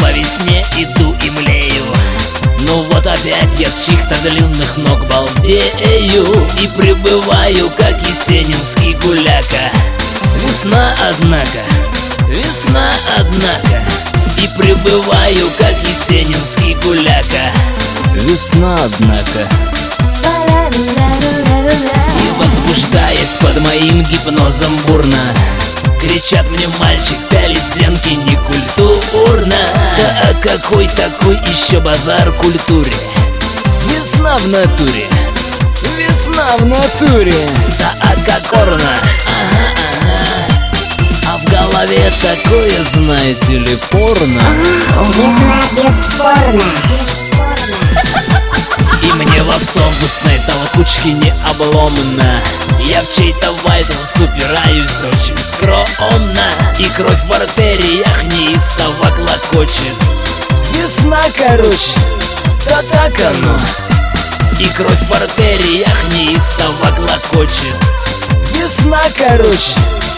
по весне иду и млею. Ну вот опять я с чьих-то длинных ног балдею и прибываю, как есенинский гуляка. Весна, однако, и прибываю, как есенинский гуляка. Весна, однако. И возбуждаясь под моим гипнозом бурно, кричат мне: мальчик, пялить зенки некультурно. Да а какой такой еще базар культуре? Весна в натуре. Весна в натуре. Да а как орно. А в голове такое, знаете ли, порно. Весна бесспорно. И мне в автобусной толкучке не обломно. Я в чей-то вайтл упираюсь очень скромно, и кровь в артериях неистово клокочет. Весна, короче. Да так оно. И кровь в артериях неистово клокочет. Весна, короче.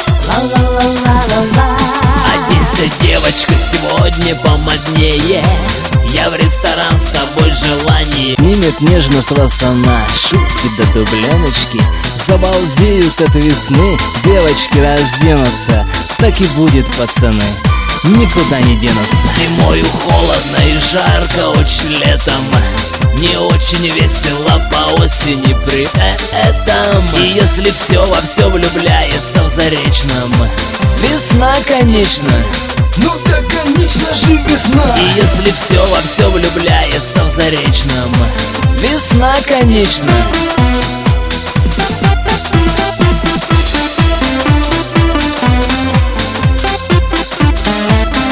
Оденься, девочка, сегодня помоднее. Я в ресторан с тобой желание. Снимет нежно с вас она шутки до дубленочки. Забалдеют от весны, девочки разденутся. Так и будет, пацаны, никуда не денутся. Зимою холодно и жарко, очень летом не очень весело по осени при этом. И если все во все влюбляется в Заречном, Весна, конечно. Ну так, конечно же, весна. и если все во все влюбляется в Заречном, Весна, конечно.